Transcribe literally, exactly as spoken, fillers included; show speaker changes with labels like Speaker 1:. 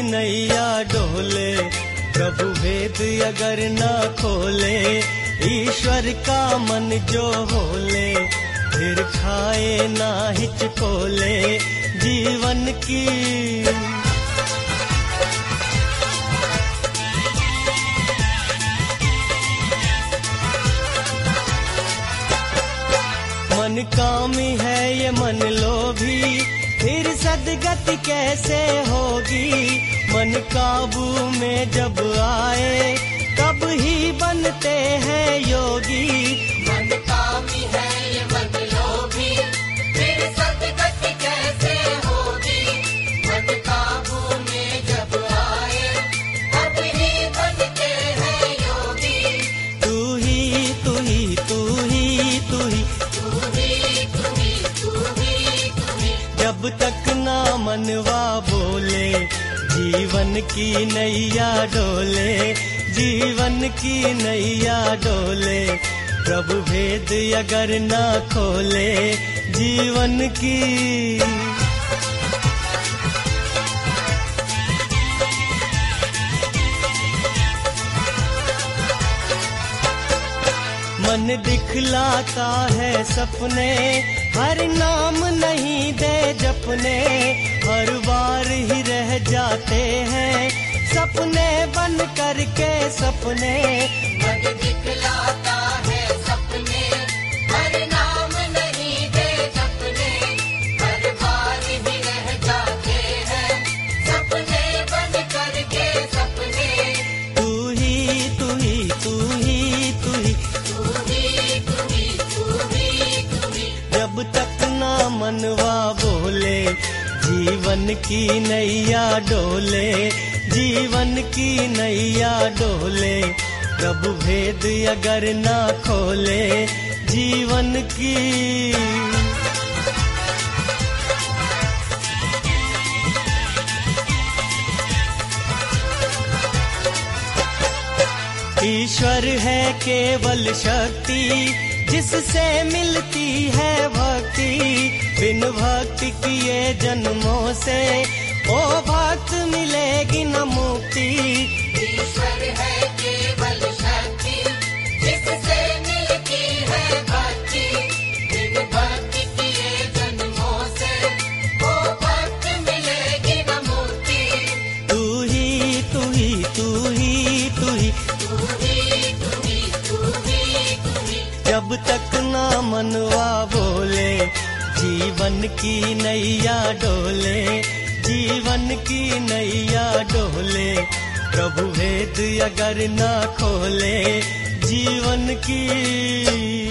Speaker 1: नैया डोले, प्रभु भेद अगर ना खोले, ईश्वर का मन जो होले, फिर खाए ना हिचकोले जीवन की। मन कामी है ये मन लोभी, फिर सदगति कैसे होगी। मन काबू में जब आए, तब ही बनते हैं योगी।
Speaker 2: मन कामी है ये मन लोभी, फिर सदगति कैसे होगी। मन काबू में जब आए, तब ही बनते हैं योगी।
Speaker 1: तू ही तू ही तू ही तू ही जब तक ना मनवा बोले, जीवन की नैया डोले, जीवन की नैया डोले, प्रभु भेद अगर ना खोले जीवन की। मन दिखलाता है सपने, हर नाम नहीं दे जपने, हर बार ही रह जाते हैं सपने बन करके सपने।
Speaker 2: मन दिखलाता है सपने, हर नाम नहीं दे जपने, हर बार ही रह जाते हैं सपने बन करके सपने।
Speaker 1: तू ही तू ही तू ही तू ही जब तक ना मनवा बोले, जीवन की नैया डोले, जीवन की नैया डोले, प्रभु भेद अगर ना खोले जीवन की। ईश्वर है केवल शक्ति, जिससे मिलती है भक्ति, बिन भक्ति किए जन्मों से ओ भक्त मिलेगी न मुक्ति।
Speaker 2: ईश्वर है केवल शक्ति, जिससे मिलती है भक्ति, बिन भक्ति किए जन्मों से ओ भक्त मिलेगी न मुक्ति।
Speaker 1: तू ही तू ही तू ही तू ही जब तक ना मनवा बोले, जीवन की नैया डोले, जीवन की नैया डोले, प्रभु भेद अगर ना खोले जीवन की।